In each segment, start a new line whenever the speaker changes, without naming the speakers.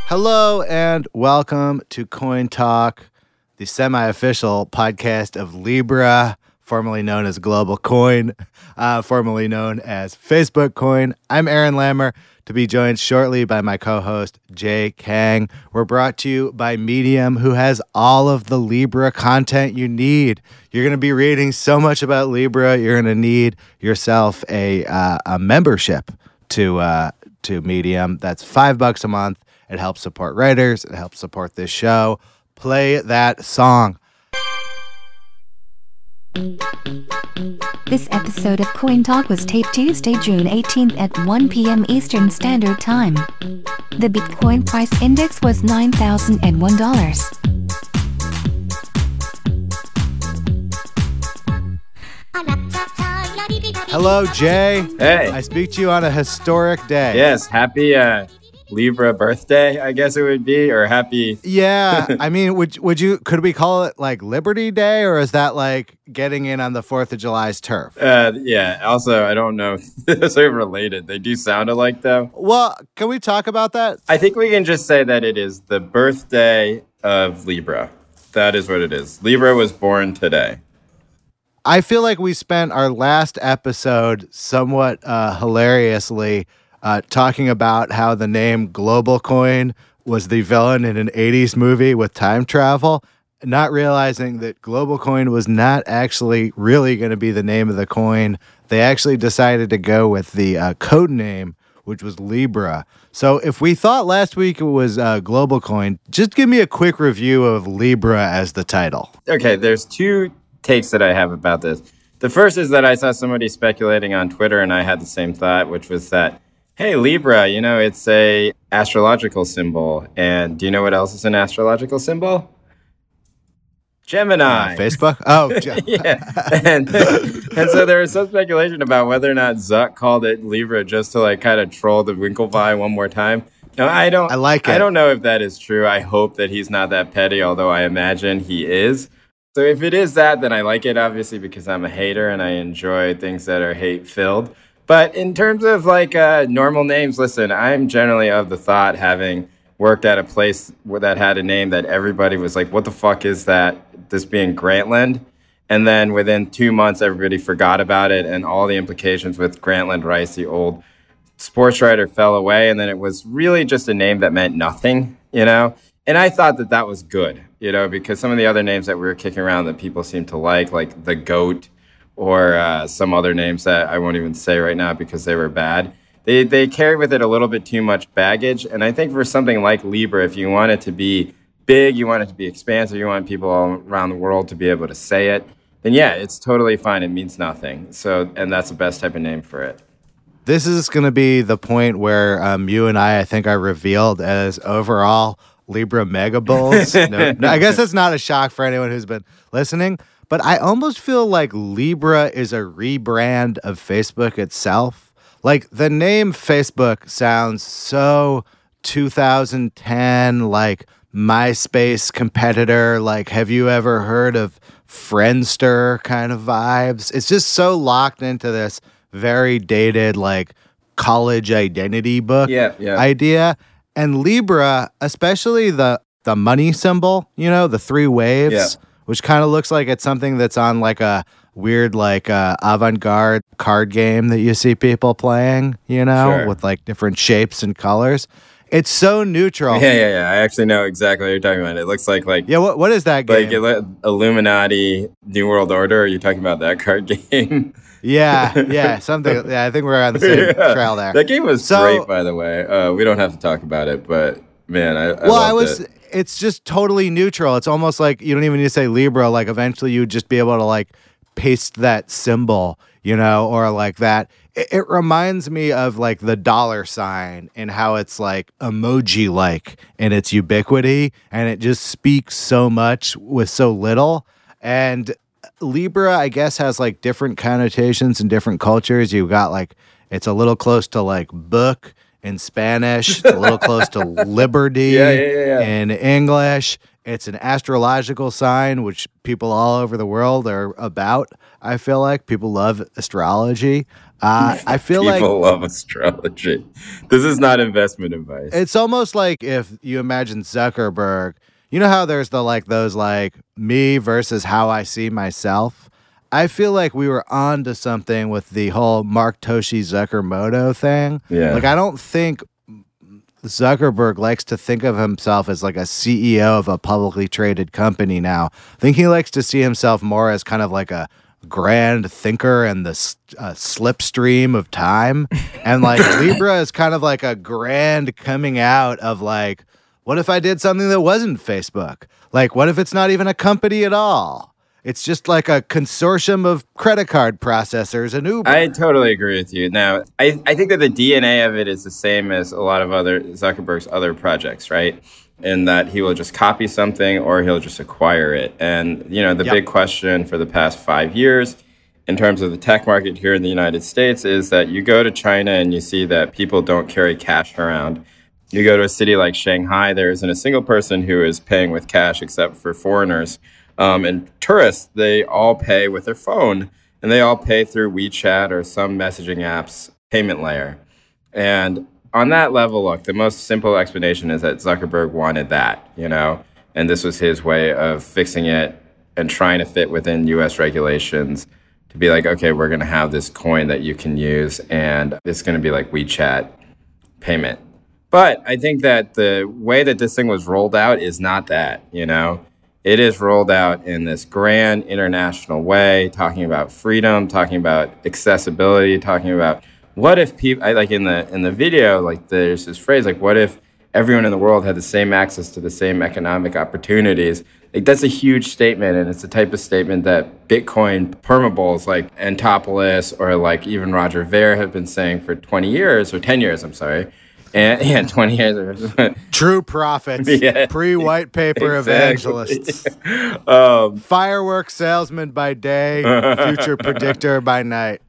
Hello and welcome to Coin Talk, the semi-official podcast of Libra, formerly known as Global Coin, formerly known as Facebook Coin. I'm Aaron Lammer, to be joined shortly by my co-host, Jay Kang. We're brought to you by Medium, who has all of the Libra content you need. You're going to be reading so much about Libra, you're going to need yourself a membership to Medium. That's $5 a month. It helps support writers. It helps support this show. Play that song.
This episode of Coin Talk was taped Tuesday, June 18th at 1 p.m. Eastern Standard Time. The Bitcoin price index was $9,001.
Hello, Jay.
Hey.
I speak to you on a historic day.
Yes, happy Libra birthday, I guess it would be, or happy.
Yeah, I mean, could we call it like Liberty Day, or is that like getting in on the 4th of July's turf?
Yeah, also, I don't know if they're related. They do sound alike, though.
Well, can we talk about that?
I think we can just say that it is the birthday of Libra. That is what it is. Libra was born today.
I feel like we spent our last episode somewhat hilariously talking about how the name Global Coin was the villain in an 80s movie with time travel, not realizing that Global Coin was not actually really going to be the name of the coin. They actually decided to go with the code name, which was Libra. So if we thought last week it was Global Coin, just give me a quick review of Libra as the title.
Okay, there's two takes that I have about this. The first is that I saw somebody speculating on Twitter, and I had the same thought, which was that, hey, Libra, it's a astrological symbol. And do you know what else is an astrological symbol? Gemini.
Facebook? Oh,
yeah. And so there was some speculation about whether or not Zuck called it Libra just to kind of troll the Winklevi one more time. No, I don't.
I like it.
I don't know if that is true. I hope that he's not that petty, although I imagine he is. So if it is that, then I like it, obviously, because I'm a hater and I enjoy things that are hate-filled. But in terms of normal names, listen, I'm generally of the thought, having worked at a place that had a name that everybody was like, what the fuck is that? This being Grantland. And then within 2 months, everybody forgot about it, and all the implications with Grantland Rice, the old sports writer, fell away. And then it was really just a name that meant nothing, And I thought that was good, because some of the other names that we were kicking around that people seem to like the Goat, or some other names that I won't even say right now because they were bad. They carry with it a little bit too much baggage. And I think for something like Libra, if you want it to be big, you want it to be expansive, you want people all around the world to be able to say it, then yeah, it's totally fine. It means nothing. And that's the best type of name for it.
This is going to be the point where you and I think, are revealed as overall Libra mega bulls. No, I guess that's not a shock for anyone who's been listening. But I almost feel like Libra is a rebrand of Facebook itself. Like, the name Facebook sounds so 2010, like MySpace competitor. Like, have you ever heard of Friendster kind of vibes? It's just so locked into this very dated, like, college identity book idea. And Libra, especially the money symbol, the three waves, which kind of looks like it's something that's on like a weird avant-garde card game that you see people playing,
Sure.
with like different shapes and colors. It's so neutral.
Yeah. I actually know exactly what you're talking about. It looks like
what is that game?
Like Illuminati, New World Order. Are you talking about that card game?
Yeah, something. Yeah, I think we're on the same trail there.
That game was great, by the way. We don't have to talk about it, but man, I loved it.
It's just totally neutral. It's almost like you don't even need to say Libra. Like, eventually you would just be able to like paste that symbol, or like that. It reminds me of like the $sign and how it's like emoji-like in its ubiquity, and it just speaks so much with so little. And Libra, I guess, has like different connotations in different cultures. You've got like, it's a little close to like book in Spanish. It's a little close to liberty in English. It's an astrological sign, which people all over the world are about. I feel like people love astrology. I feel like
People love astrology. This is not investment advice.
it's almost like if you imagine Zuckerberg, you know how there's those me versus how I see myself? I feel like we were on to something with the whole Mark Toshi Zuckermoto thing.
Yeah.
Like, I don't think Zuckerberg likes to think of himself as like a CEO of a publicly traded company now. I think he likes to see himself more as kind of like a grand thinker and the slipstream of time. And like Libra is kind of like a grand coming out of like, what if I did something that wasn't Facebook? Like, what if it's not even a company at all? It's just like a consortium of credit card processors and Uber.
I totally agree with you. Now, I think that the DNA of it is the same as a lot of other Zuckerberg's other projects, right? In that he will just copy something or he'll just acquire it. And, the big question for the past 5 years in terms of the tech market here in the United States is that you go to China and you see that people don't carry cash around. You go to a city like Shanghai, there isn't a single person who is paying with cash except for foreigners. And tourists, they all pay with their phone, and they all pay through WeChat or some messaging app's payment layer. And on that level, look, the most simple explanation is that Zuckerberg wanted that, and this was his way of fixing it and trying to fit within U.S. regulations to be like, okay, we're going to have this coin that you can use, and it's going to be like WeChat payment. But I think that the way that this thing was rolled out is not that, It is rolled out in this grand international way, talking about freedom, talking about accessibility, talking about what if people, like in the video, like there's this phrase, like what if everyone in the world had the same access to the same economic opportunities? Like that's a huge statement, and it's the type of statement that Bitcoin permabulls like Antopoulos or like even Roger Ver have been saying for 20 years, or 10 years, I'm sorry. And 20 years.
True prophets, pre-white paper evangelists, firework salesman by day, future predictor by night.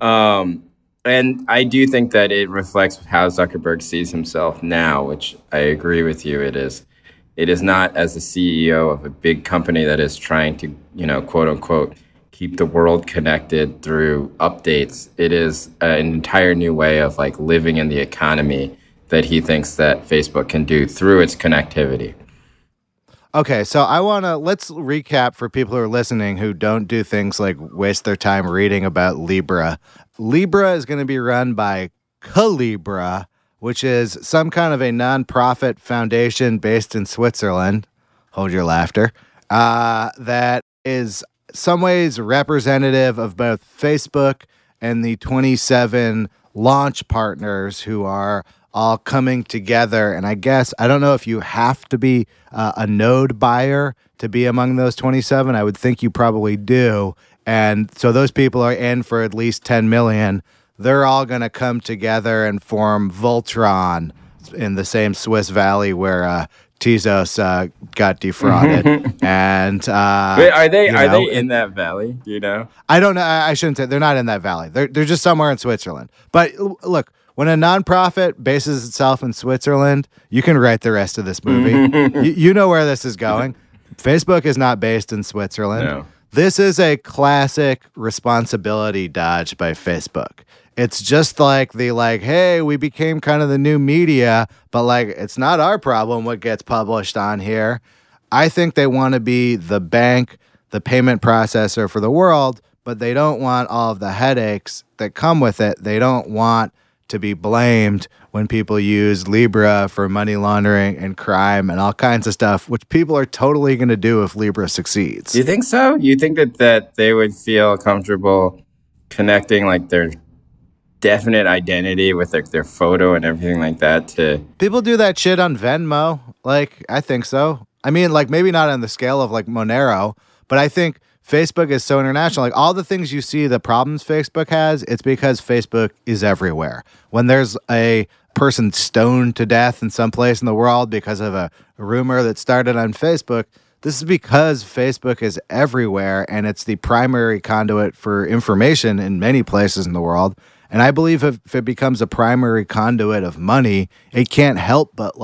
And I do think that it reflects how Zuckerberg sees himself now, which I agree with you. It is not as the CEO of a big company that is trying to, quote unquote, keep the world connected through updates. It is an entire new way of like living in the economy that he thinks that Facebook can do through its connectivity.
Okay, so let's recap for people who are listening who don't do things like waste their time reading about Libra. Libra is going to be run by Calibra, which is some kind of a nonprofit foundation based in Switzerland. Hold your laughter. That is some ways representative of both Facebook and the 27 launch partners who are all coming together. And I don't know if you have to be a node buyer to be among those 27. I would think you probably do. And so those people are in for at least 10 million. They're all going to come together and form Voltron in the same Swiss Valley where Tezos got defrauded. And
wait, are they in that valley? Do you know?
I don't know. I shouldn't say they're not in that valley. They're just somewhere in Switzerland. But look, when a nonprofit bases itself in Switzerland, you can write the rest of this movie. you know where this is going. Facebook is not based in Switzerland.
No.
This is a classic responsibility dodge by Facebook. It's just like hey, we became kind of the new media, but like it's not our problem what gets published on here. I think they want to be the bank, the payment processor for the world, but they don't want all of the headaches that come with it. They don't want to be blamed when people use Libra for money laundering and crime and all kinds of stuff, which people are totally going to do if Libra succeeds.
You think so? You think that they would feel comfortable connecting like their definite identity with their photo and everything like that to...
People do that shit on Venmo. Like, I think so. I mean, like maybe not on the scale of like Monero, but I think Facebook is so international. Like all the things you see, the problems Facebook has, it's because Facebook is everywhere. When there's a person stoned to death in some place in the world because of a rumor that started on Facebook, this is because Facebook is everywhere and it's the primary conduit for information in many places in the world. And I believe if it becomes a primary conduit of money, it can't help but like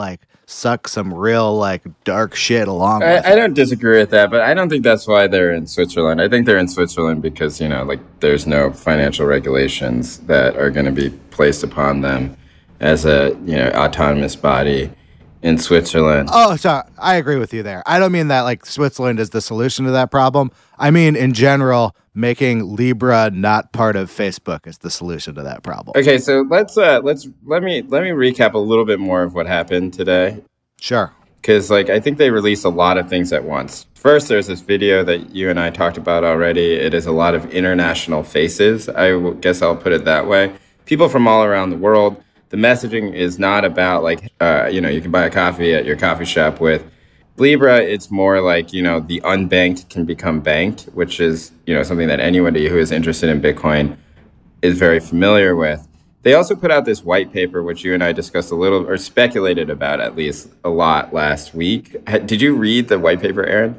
suck some real like dark shit along with
I don't disagree with that, but I don't think that's why they're in Switzerland. I think they're in Switzerland because, like there's no financial regulations that are going to be placed upon them as a, autonomous body in Switzerland.
Oh, sorry. I agree with you there. I don't mean that like Switzerland is the solution to that problem. I mean, in general, making Libra not part of Facebook is the solution to that problem.
Okay, so let me recap a little bit more of what happened today.
Sure.
Because I think they released a lot of things at once. First, there's this video that you and I talked about already. It is a lot of international faces. Guess I'll put it that way. People from all around the world. The messaging is not about you can buy a coffee at your coffee shop with Libra. It's more like, the unbanked can become banked, which is, something that anybody who is interested in Bitcoin is very familiar with. They also put out this white paper, which you and I discussed a little, or speculated about at least a lot last week. Did you read the white paper, Aaron?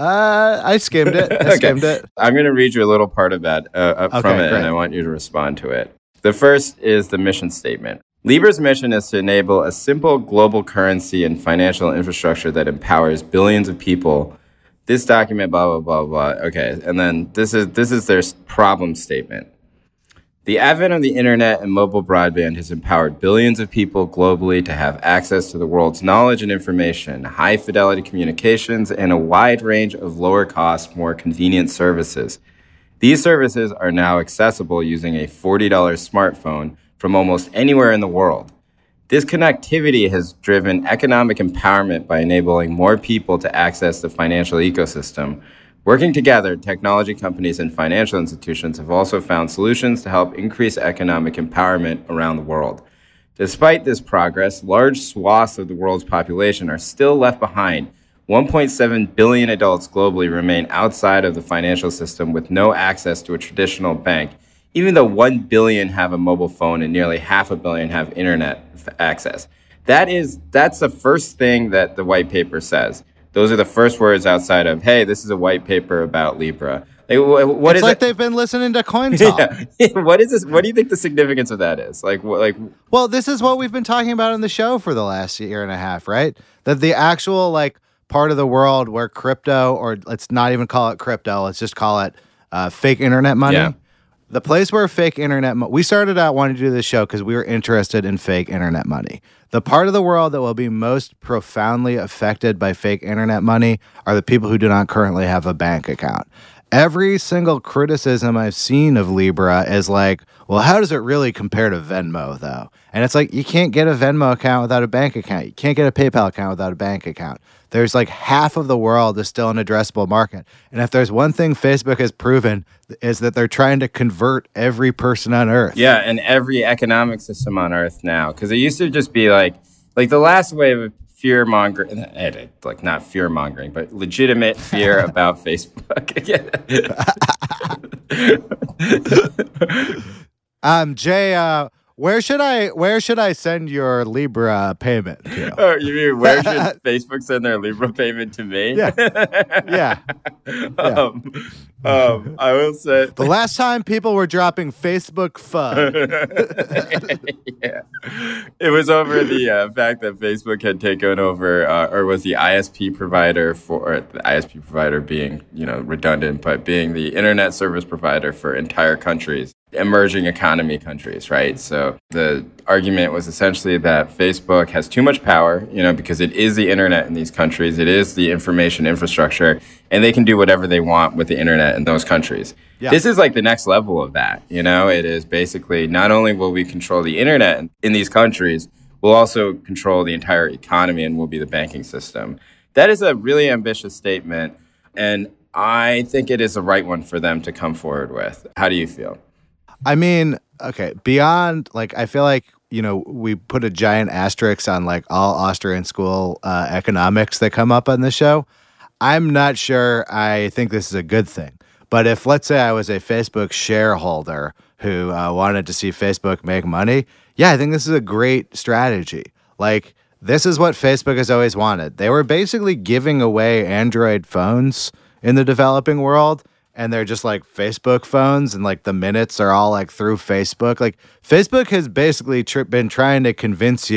I skimmed it.
I'm going to read you a little part of that from it, and I want you to respond to it. The first is the mission statement. Libra's mission is to enable a simple global currency and financial infrastructure that empowers billions of people. This document, blah, blah, blah, blah. Okay, and then this is their problem statement. The advent of the internet and mobile broadband has empowered billions of people globally to have access to the world's knowledge and information, high-fidelity communications, and a wide range of lower-cost, more convenient services. These services are now accessible using a $40 smartphone from almost anywhere in the world. This connectivity has driven economic empowerment by enabling more people to access the financial ecosystem. Working together, technology companies and financial institutions have also found solutions to help increase economic empowerment around the world. Despite this progress, large swaths of the world's population are still left behind. 1.7 billion adults globally remain outside of the financial system with no access to a traditional bank, even though 1 billion have a mobile phone and nearly 500 million have internet access. That's the first thing that the white paper says. Those are the first words outside of, hey, this is a white paper about Libra.
It's like they've been listening to Coin Talk.
Yeah. What is this? What do you think the significance of that is?
Well, this is what we've been talking about on the show for the last year and a half, right? That the actual part of the world where crypto, or let's not even call it crypto, let's just call it fake internet money.
Yeah.
The place where fake internet we started out wanting to do this show because we were interested in fake internet money. The part of the world that will be most profoundly affected by fake internet money are the people who do not currently have a bank account. Every single criticism I've seen of Libra is well, how does it really compare to Venmo, though? And it's you can't get a Venmo account without a bank account. You can't get a PayPal account without a bank account. There's half of the world is still an addressable market. And if there's one thing Facebook has proven is that they're trying to convert every person on Earth.
Yeah, and every economic system on Earth now. Because it used to just be like the last wave of fear-mongering, not fear-mongering, but legitimate fear about Facebook.
Jay, where should I send your Libra payment to?
Oh, you mean where should Facebook send their Libra payment to me?
Yeah.
I will say
the last time people were dropping Facebook FUD.
Yeah. It was over the fact that Facebook had taken over, or was the ISP provider the ISP provider being, redundant, but being the internet service provider for entire countries. Emerging economy countries, right? So the argument was essentially that Facebook has too much power, because it is the internet in these countries, it is the information infrastructure, and they can do whatever they want with the internet in those countries. Yeah. This is the next level of that, It is basically not only will we control the internet in these countries, we'll also control the entire economy and we'll be the banking system. That is a really ambitious statement, and I think it is the right one for them to come forward with. How do you feel?
I mean, okay, beyond, I feel we put a giant asterisk on, all Austrian school economics that come up on the show. I'm not sure I think this is a good thing. But if, let's say I was a Facebook shareholder who wanted to see Facebook make money, yeah, I think this is a great strategy. This is what Facebook has always wanted. They were basically giving away Android phones in the developing world, and they're just Facebook phones, and the minutes are all through Facebook. Facebook has basically been trying to convince you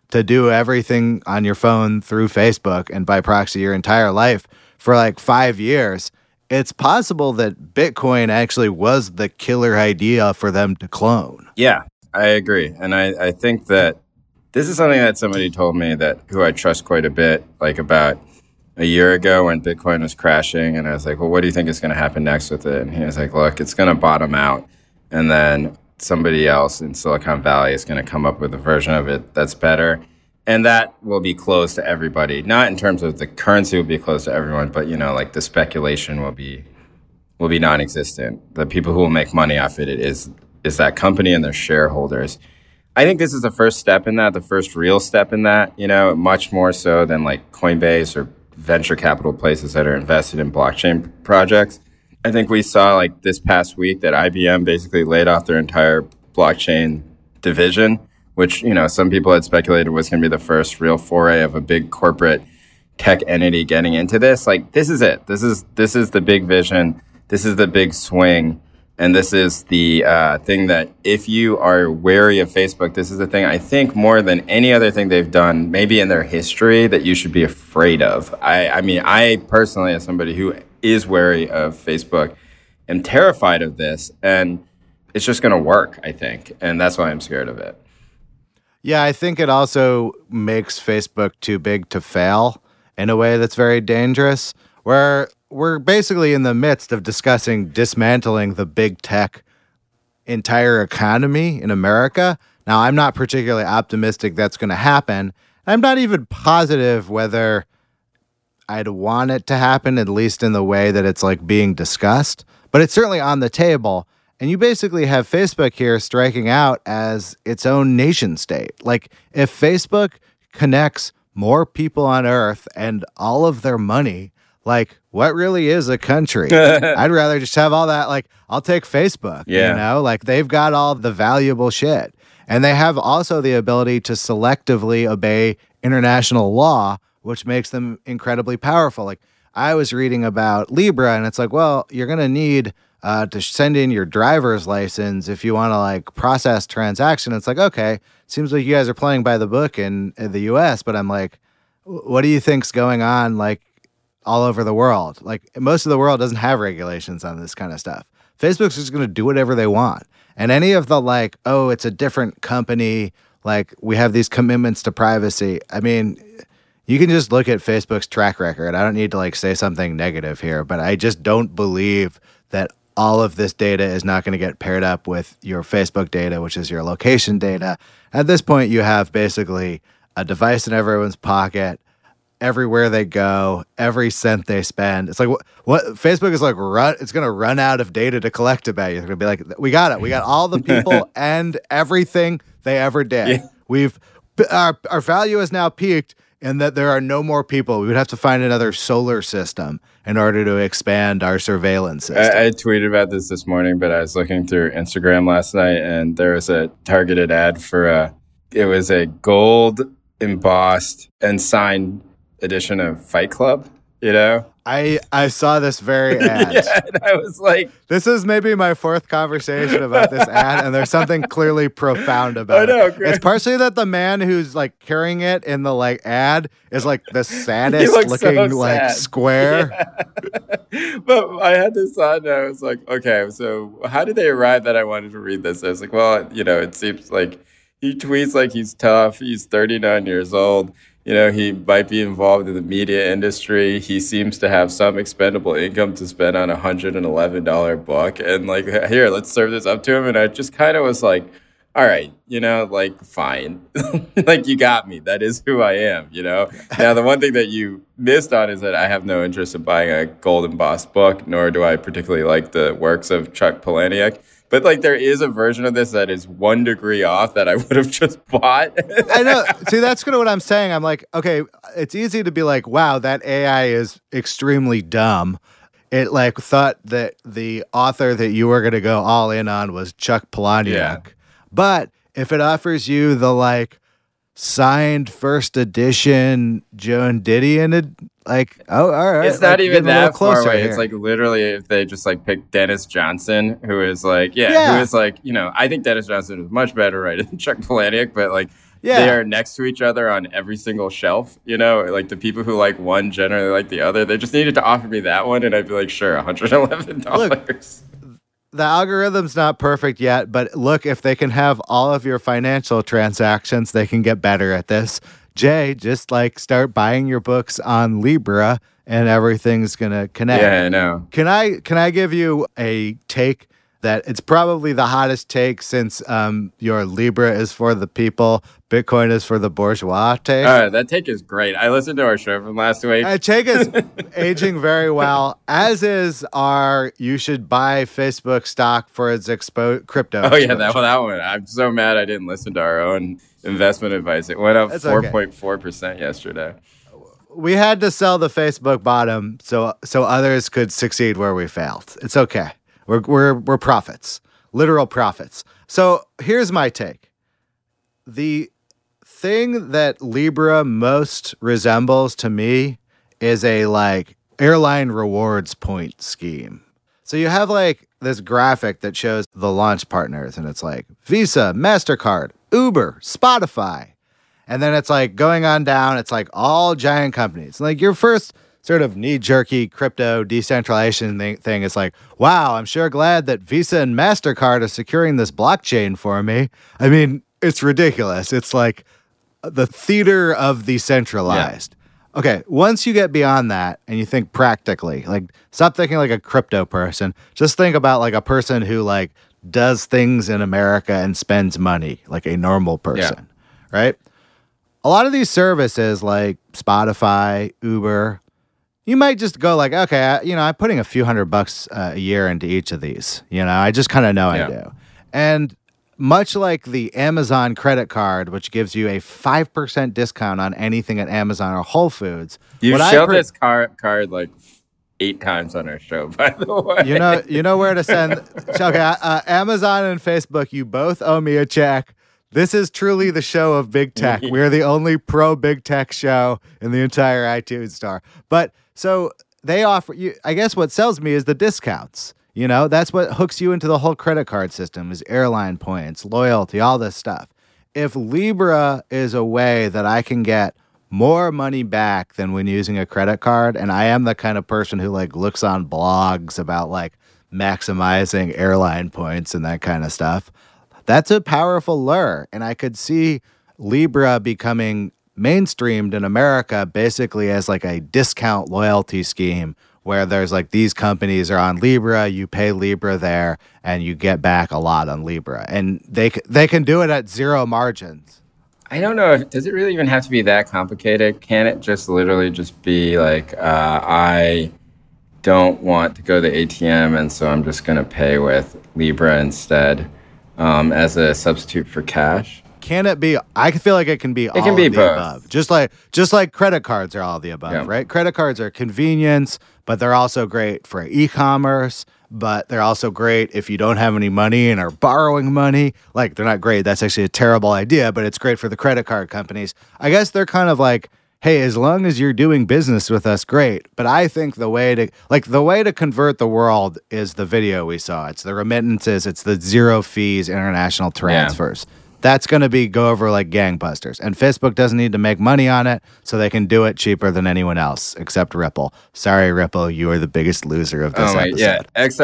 to do everything on your phone through Facebook and by proxy your entire life for like 5 years, it's possible that Bitcoin actually was the killer idea for them to clone.
Yeah, I agree. And I think that this is something that somebody told me that who I trust quite a bit, like about a year ago when Bitcoin was crashing. And I was like, well, what do you think is going to happen next with it? And he was like, look, it's going to bottom out. And then somebody else in Silicon Valley is going to come up with a version of it that's better. And that will be closed to everybody. Not in terms of the currency will be closed to everyone, but, like the speculation will be non-existent. The people who will make money off it is that company and their shareholders. I think this is the first step in that, the first real step in that, much more so than like Coinbase or venture capital places that are invested in blockchain projects. I think we saw like this past week that IBM basically laid off their entire blockchain division, which, some people had speculated was going to be the first real foray of a big corporate tech entity getting into this. Like, this is it. This is the big vision. This is the big swing. And this is the thing that if you are wary of Facebook, this is the thing I think more than any other thing they've done, maybe in their history, that you should be afraid of. I mean, I personally, as somebody who is wary of Facebook, am terrified of this. And it's just going to work, I think. And that's why I'm scared of it.
Yeah, I think it also makes Facebook too big to fail in a way that's very dangerous, where we're basically in the midst of discussing dismantling the big tech entire economy in America. Now, I'm not particularly optimistic that's going to happen. I'm not even positive whether I'd want it to happen, at least in the way that it's like being discussed, but it's certainly on the table. And you basically have Facebook here striking out as its own nation state. Like, if Facebook connects more people on Earth and all of their money, like, what really is a country? I'd rather just have all that. Like, I'll take Facebook, like they've got all the valuable shit. And they have also the ability to selectively obey international law, which makes them incredibly powerful. Like, I was reading about Libra, and it's like, well, you're going to need to send in your driver's license if you want to like process transaction. It's like, okay, seems like you guys are playing by the book in the US, but I'm like, what do you think's going on like all over the world? Like, most of the world doesn't have regulations on this kind of stuff. Facebook's just going to do whatever they want. And any of the like, oh, it's a different company, like we have these commitments to privacy. I mean, you can just look at Facebook's track record. I don't need to like say something negative here, but I just don't believe that all of this data is not going to get paired up with your Facebook data, which is your location data. At this point, you have basically a device in everyone's pocket, everywhere they go, every cent they spend. It's like what Facebook is like it's going to run out of data to collect about you. It's going to be like, we got it. We got all the people and everything they ever did. Yeah. Our value has now peaked in that there are no more people. We would have to find another solar system in order to expand our surveillance system.
I tweeted about this morning, but I was looking through Instagram last night, and there was a targeted ad for it was a gold embossed and signed edition of Fight Club,
I saw this very ad.
Yeah, and I was like,
this is maybe my fourth conversation about this ad, and there's something clearly profound about it. Great. It's partially that the man who's like carrying it in the like ad is like the saddest looking so like square.
Yeah. But I had this thought, and I was like, okay, so how did they arrive that I wanted to read this? I was like, well, it seems like he tweets like he's tough. He's 39 years old. He might be involved in the media industry. He seems to have some expendable income to spend on a $111 book. And like, here, let's serve this up to him. And I just kind of was like, all right, like, fine. Like, you got me. That is who I am, Now, the one thing that you missed on is that I have no interest in buying a gold embossed book, nor do I particularly like the works of Chuck Palahniuk. But, like, there is a version of this that is 1 degree off that I would have just bought.
I know. See, that's kind of what I'm saying. I'm like, okay, it's easy to be like, wow, that AI is extremely dumb. It, like, thought that the author that you were going to go all in on was Chuck Palahniuk. Yeah. But if it offers you the, like, signed first edition Joan Didion, like, oh, all right.
It's not even that far away. Here. It's like literally if they just like pick Dennis Johnson, who is like, who is like, I think Dennis Johnson is much better writer than Chuck Palahniuk, but like, they are next to each other on every single shelf. You know, like the people who like one generally like the other. They just needed to offer me that one, and I'd be like, sure, $111.
Look, the algorithm's not perfect yet, but look, if they can have all of your financial transactions, they can get better at this. Jay, just like start buying your books on Libra and everything's going to connect.
Yeah, I know.
Can I give you a take that it's probably the hottest take since your Libra is for the people, Bitcoin is for the bourgeois take?
That take is great. I listened to our show from last week.
Take is aging very well, as is our you should buy Facebook stock for its crypto.
Oh, yeah, that one. I'm so mad I didn't listen to our own investment advice. It went up 4.4% yesterday.
We had to sell the Facebook bottom so others could succeed where we failed. It's okay. We're prophets, literal prophets. So here's my take. The thing that Libra most resembles to me is a like airline rewards point scheme. So you have like this graphic that shows the launch partners, and it's like Visa, MasterCard, Uber, Spotify. And then it's like going on down, it's like all giant companies. Like your first sort of knee-jerky crypto decentralization thing is like, wow, I'm sure glad that Visa and MasterCard are securing this blockchain for me. I mean, it's ridiculous. It's like the theater of the centralized. Yeah. Okay, once you get beyond that and you think practically, like stop thinking like a crypto person. Just think about like a person who like does things in America and spends money like a normal person, right? A lot of these services like Spotify, Uber, you might just go like, okay, I'm putting a few $100 a year into each of these. I just kind of know I do. And much like the Amazon credit card, which gives you a 5% discount on anything at Amazon or Whole Foods.
You've showed this card like 8 times on our show, by the way.
You know where to send. Okay, Amazon and Facebook, you both owe me a check. This is truly the show of big tech. We're the only pro big tech show in the entire iTunes store. But so they offer you, I guess what sells me is the discounts. That's what hooks you into the whole credit card system is airline points, loyalty, all this stuff. If Libra is a way that I can get more money back than when using a credit card, and I am the kind of person who like looks on blogs about like maximizing airline points and that kind of stuff, that's a powerful lure. And I could see Libra becoming mainstreamed in America basically as like a discount loyalty scheme where there's like these companies are on Libra, you pay Libra there, and you get back a lot on Libra. And they can do it at zero margins.
I don't know. Does it really even have to be that complicated? Can it just literally just be like, I don't want to go to the ATM, and so I'm just going to pay with Libra instead as a substitute for cash?
Can it be? I feel like it can be all of the above. Just like credit cards are all of the above, right? Credit cards are convenience, but they're also great for e-commerce, but they're also great if you don't have any money and are borrowing money. Like, they're not great. That's actually a terrible idea, but it's great for the credit card companies. I guess they're kind of like, hey, as long as you're doing business with us, great. But I think the way to convert the world is the video we saw. It's the remittances. It's the zero fees international transfers. Yeah. That's going to go over like gangbusters. And Facebook doesn't need to make money on it, so they can do it cheaper than anyone else, except Ripple. Sorry, Ripple, you are the biggest loser of this episode.
Yeah,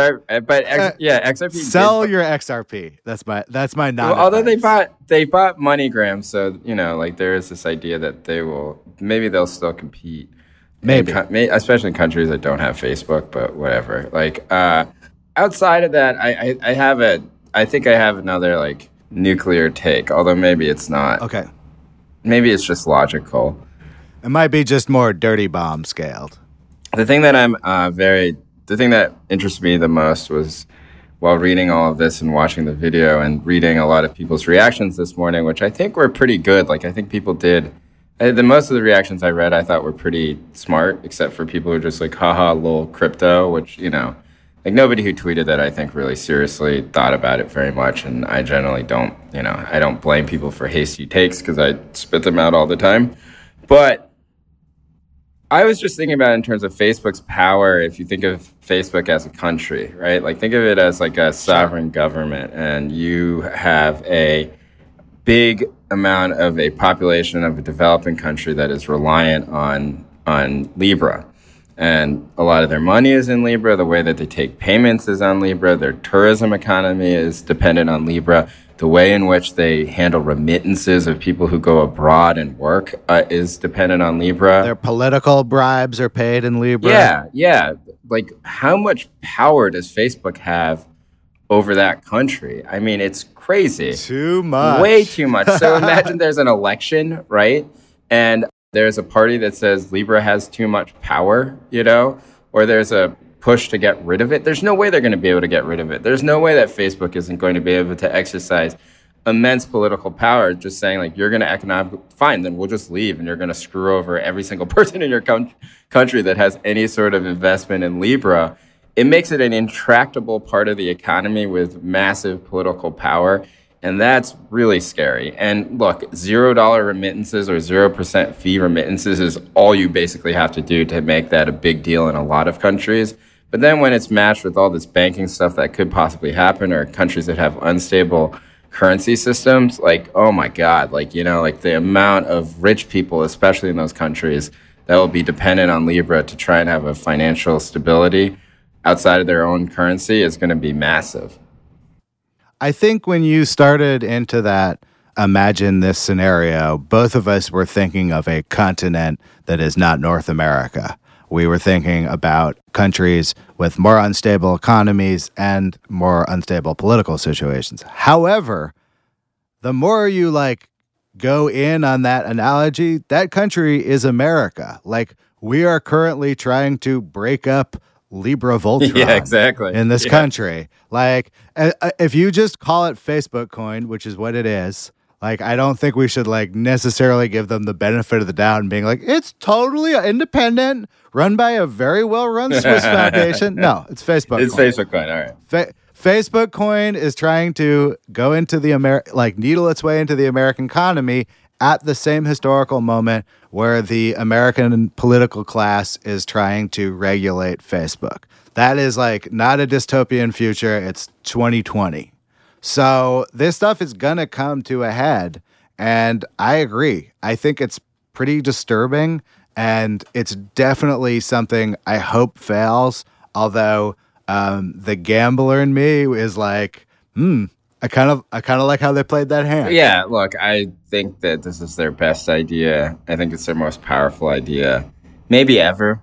XRP.
Sell your XRP. That's my non.
Well, although they bought MoneyGram, so like there is this idea that they'll still compete.
Maybe,
especially in countries that don't have Facebook, but whatever. Like outside of that, I think I have another like nuclear take, although maybe it's not.
Okay.
Maybe it's just logical.
It might be just more dirty bomb scaled.
The thing that the thing that interests me the most was while reading all of this and watching the video and reading a lot of people's reactions this morning, which I think were pretty good. Like, I think people did. Most of the reactions I read, I thought were pretty smart, except for people who are just like, haha, lol, crypto, which, like nobody who tweeted that I think really seriously thought about it very much. And I generally don't, I don't blame people for hasty takes because I spit them out all the time. But I was just thinking about it in terms of Facebook's power. If you think of Facebook as a country, right? Like think of it as like a sovereign government, and you have a big amount of a population of a developing country that is reliant on Libra. And a lot of their money is in Libra. The way that they take payments is on Libra. Their tourism economy is dependent on Libra. The way in which they handle remittances of people who go abroad and work is dependent on Libra.
Their political bribes are paid in Libra.
Yeah. Like, how much power does Facebook have over that country? I mean, it's crazy.
Too much.
Way too much. So imagine there's an election, right? And there's a party that says Libra has too much power, or there's a push to get rid of it. There's no way they're going to be able to get rid of it. There's no way that Facebook isn't going to be able to exercise immense political power, just saying, like, you're going to fine, then we'll just leave, and you're going to screw over every single person in your country that has any sort of investment in Libra. It makes it an intractable part of the economy with massive political power. And that's really scary. And look, $0 remittances or 0% fee remittances is all you basically have to do to make that a big deal in a lot of countries. But then when it's matched with all this banking stuff that could possibly happen, or countries that have unstable currency systems, like, oh my God, like the amount of rich people, especially in those countries, that will be dependent on Libra to try and have a financial stability outside of their own currency is going to be massive.
I think when you started into that, imagine this scenario, both of us were thinking of a continent that is not North America. We were thinking about countries with more unstable economies and more unstable political situations. However, the more you go in on that analogy, that country is America. Like, we are currently trying to break up Libra Voltron
yeah, exactly.
in this country. Like, if you just call it Facebook coin, which is what it is, I don't think we should necessarily give them the benefit of the doubt and being like, it's totally independent, run by a very well-run Swiss foundation. No, it's Facebook
It's
coin.
Facebook coin, all right.
Facebook coin is trying to go into the needle its way into the American economy at the same historical moment where the American political class is trying to regulate Facebook. That is not a dystopian future. It's 2020. So this stuff is going to come to a head. And I agree. I think it's pretty disturbing. And it's definitely something I hope fails. Although the gambler in me is I kind of like how they played that hand.
Yeah, look, I think that this is their best idea. I think it's their most powerful idea, maybe ever,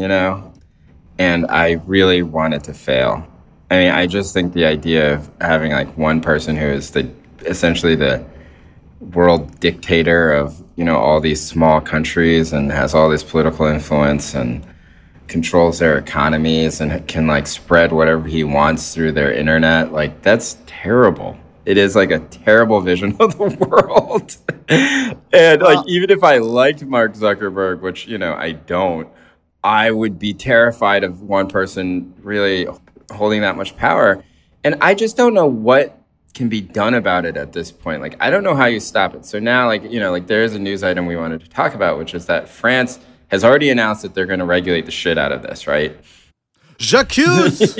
and I really want it to fail. I mean, I just think the idea of having one person who is essentially the world dictator of, all these small countries and has all this political influence and controls their economies and can spread whatever he wants through their internet, that's terrible. It is a terrible vision of the world. And even if I liked Mark Zuckerberg, which I don't, I would be terrified of one person really holding that much power. And I just don't know what can be done about it at this point. I don't know how you stop it. So now there is a news item we wanted to talk about, which is that France has already announced that they're going to regulate the shit out of this, right?
J'accuse!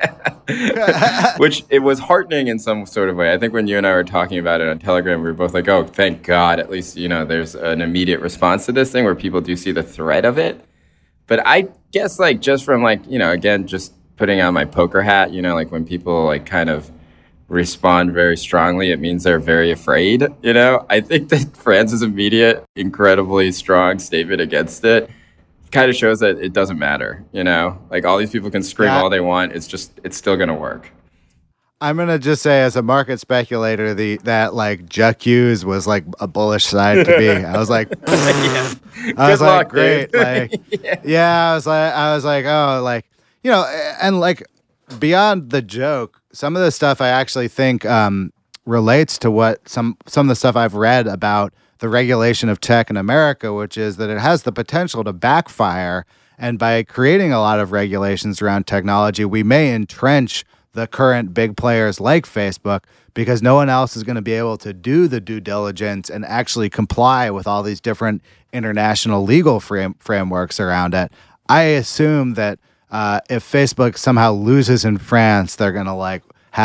Which it was heartening in some sort of way. I think when you and I were talking about it on Telegram, we were both like, oh, thank God, at least, there's an immediate response to this thing where people do see the threat of it. But I guess just from again, just putting on my poker hat, when people kind of respond very strongly, it means they're very afraid, I think that France's immediate, incredibly strong statement against it kind of shows that it doesn't matter, all these people can scream all they want. It's still going to work.
I'm going to just say, as a market speculator, that J'accuse was a bullish side to me. I was like, I was
luck,
great.
Dude.
I was like, oh, and beyond the joke, some of the stuff I actually think relates to what some of the stuff I've read about the regulation of tech in America, which is that it has the potential to backfire. And by creating a lot of regulations around technology, we may entrench the current big players like Facebook, because no one else is going to be able to do the due diligence and actually comply with all these different international legal frameworks around it. I assume that if Facebook somehow loses in France, they're going to have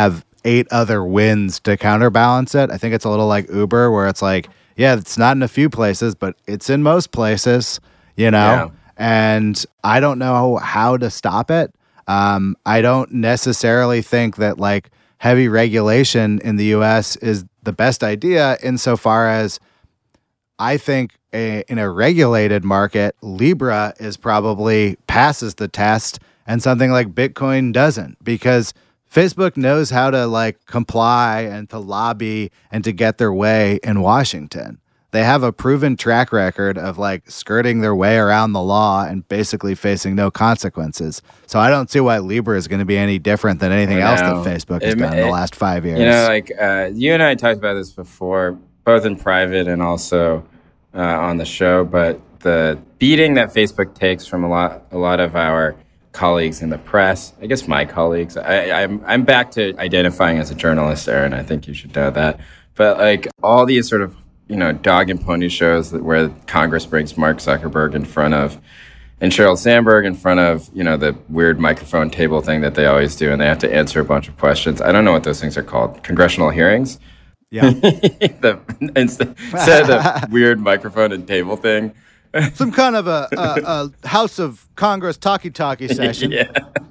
8 other wins to counterbalance it. I think it's a little like Uber, where it's like, yeah, it's not in a few places, but it's in most places, you know?
Yeah.
And I don't know how to stop it. I don't necessarily think that like heavy regulation in the US is the best idea, insofar as I think in a regulated market, Libra is probably passes the test and something like Bitcoin doesn't, because Facebook knows how to like comply and to lobby and to get their way in Washington. They have a proven track record of like skirting their way around the law and basically facing no consequences. So I don't see why Libra is going to be any different than anything else that Facebook has done in the last 5 years.
You know, like you and I talked about this before, both in private and also on the show, but the beating that Facebook takes from a lot of our colleagues in the press, I guess my colleagues, I'm back to identifying as a journalist, Aaron. I think you should know that. But like all these sort of, you know, dog and pony shows where Congress brings Mark Zuckerberg in front of and Sheryl Sandberg in front of, you know, the weird microphone table thing that they always do, and they have to answer a bunch of questions. I don't know what those things are called. Congressional hearings?
Yeah.
Instead of the weird microphone and table thing.
Some kind of a House of Congress talkie session.
Yeah.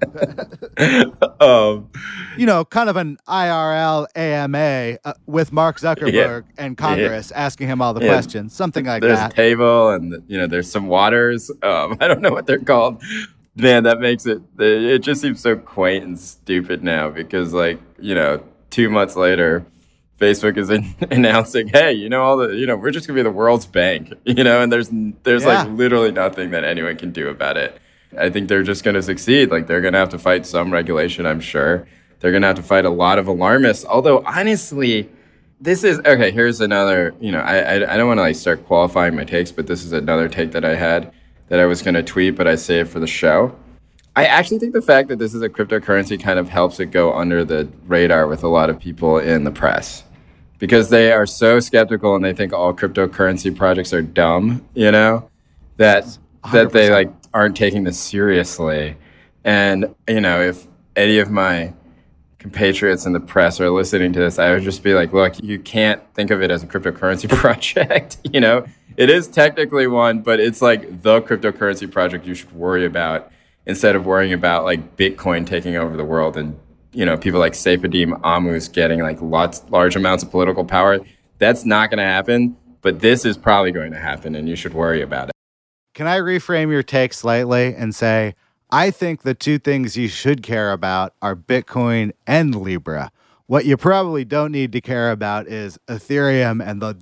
You know, kind of an IRL AMA with Mark Zuckerberg and Congress asking him all the questions, something like
there's
that.
There's a table and, you know, there's some waters. I don't know what they're called. Man, that makes it just seems so quaint and stupid now because, like, you know, 2 months later, Facebook is announcing, hey, you know, we're just gonna be the world's bank, you know, and there's like literally nothing that anyone can do about it. I think they're just gonna succeed. Like they're gonna have to fight some regulation, I'm sure. They're gonna have to fight a lot of alarmists. Although honestly, this is okay. Here's another, you know, I don't want to like start qualifying my takes, but this is another take that I had that I was gonna tweet, but I saved for the show. I actually think the fact that this is a cryptocurrency kind of helps it go under the radar with a lot of people in the press because they are so skeptical and they think all cryptocurrency projects are dumb, you know, that
100%.
they like aren't taking this seriously. And, you know, if any of my compatriots in the press are listening to this, I would just be like, look, you can't think of it as a cryptocurrency project. You know, it is technically one, but it's like the cryptocurrency project you should worry about instead of worrying about like Bitcoin taking over the world and, you know, people like Saifedean Ammous getting like large amounts of political power. That's not going to happen, but this is probably going to happen and you should worry about it.
Can I reframe your take slightly and say, I think the two things you should care about are Bitcoin and Libra. What you probably don't need to care about is Ethereum and the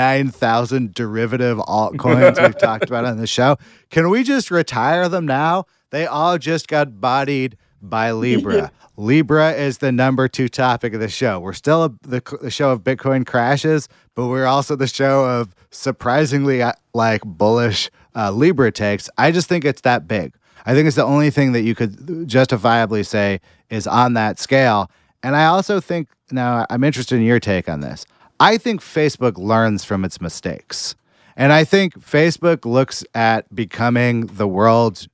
9,000 derivative altcoins we've talked about on the show. Can we just retire them now? They all just got bodied by Libra. Libra is the number 2 topic of the show. We're still the show of Bitcoin crashes, but we're also the show of surprisingly like bullish Libra takes. I just think it's that big. I think it's the only thing that you could justifiably say is on that scale. And I also think, now I'm interested in your take on this. I think Facebook learns from its mistakes. And I think Facebook looks at becoming the world's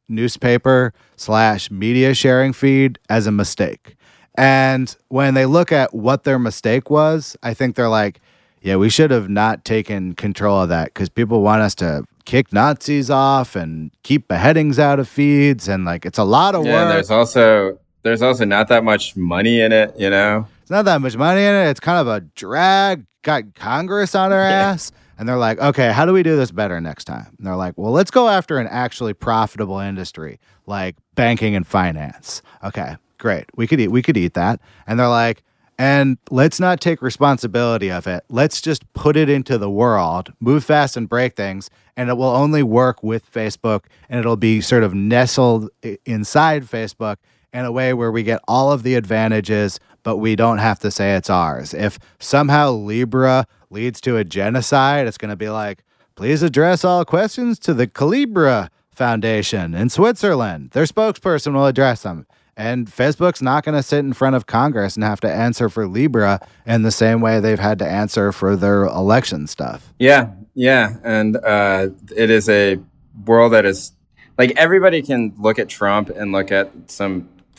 newspaper/media sharing feed as a mistake. And when they look at what their mistake was, I think they're like, yeah, we should have not taken control of that because people want us to kick Nazis off and keep beheadings out of feeds. And like, it's a lot of work.
Yeah, there's also not that much money in it, you know?
It's not that much money in it. It's kind of a drag. Got Congress on their ass. And they're like, okay, how do we do this better next time? And they're like, well, let's go after an actually profitable industry like banking and finance. Okay, great. We could eat that. And they're like, and let's not take responsibility of it. Let's just put it into the world, move fast and break things, and it will only work with Facebook, and it'll be sort of nestled inside Facebook in a way where we get all of the advantages, but we don't have to say it's ours. If somehow Libra leads to a genocide, it's going to be like, please address all questions to the Calibra Foundation in Switzerland. Their spokesperson will address them. And Facebook's not going to sit in front of Congress and have to answer for Libra in the same way they've had to answer for their election stuff.
Yeah. And it is a world that is like everybody can look at Trump and look at some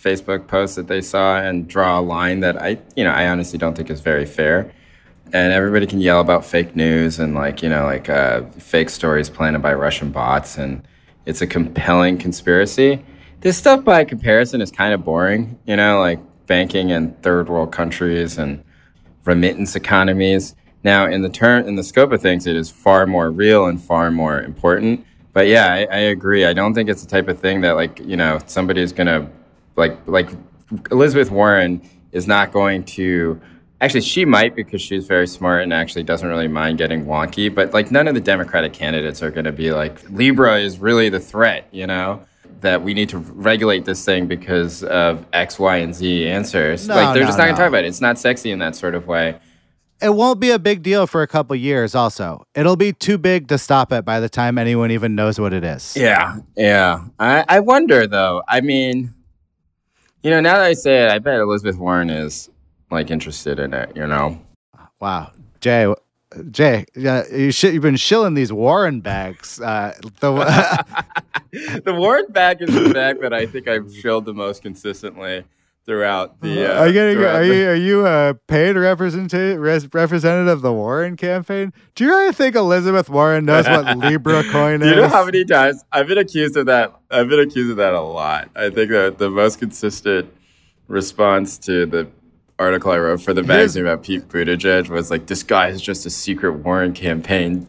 Facebook post that they saw and draw a line that I honestly don't think is very fair. And everybody can yell about fake news and fake stories planted by Russian bots, and it's a compelling conspiracy. This stuff, by comparison, is kind of boring, like banking in third world countries and remittance economies. Now, in the scope of things, it is far more real and far more important. But yeah, I agree. I don't think it's the type of thing that somebody is going to like Elizabeth Warren is not going to. Actually, she might, because she's very smart and actually doesn't really mind getting wonky. But none of the Democratic candidates are going to be like, Libra is really the threat, that we need to regulate this thing because of X, Y, and Z answers. They're just not going to talk about it. It's not sexy in that sort of way.
It won't be a big deal for a couple years also. It'll be too big to stop it by the time anyone even knows what it is.
Yeah. I wonder, though. I mean, now that I say it, I bet Elizabeth Warren is interested in it,
Wow. Jay, you've been shilling these Warren bags.
The Warren bag is the bag that I think I've shilled the most consistently throughout the.
Are you a paid representative of the Warren campaign? Do you really think Elizabeth Warren knows what Libra coin is?
Do you know how many times I've been accused of that? I've been accused of that a lot. I think that the most consistent response to the article I wrote for the magazine about Pete Buttigieg was this guy is just a secret Warren campaign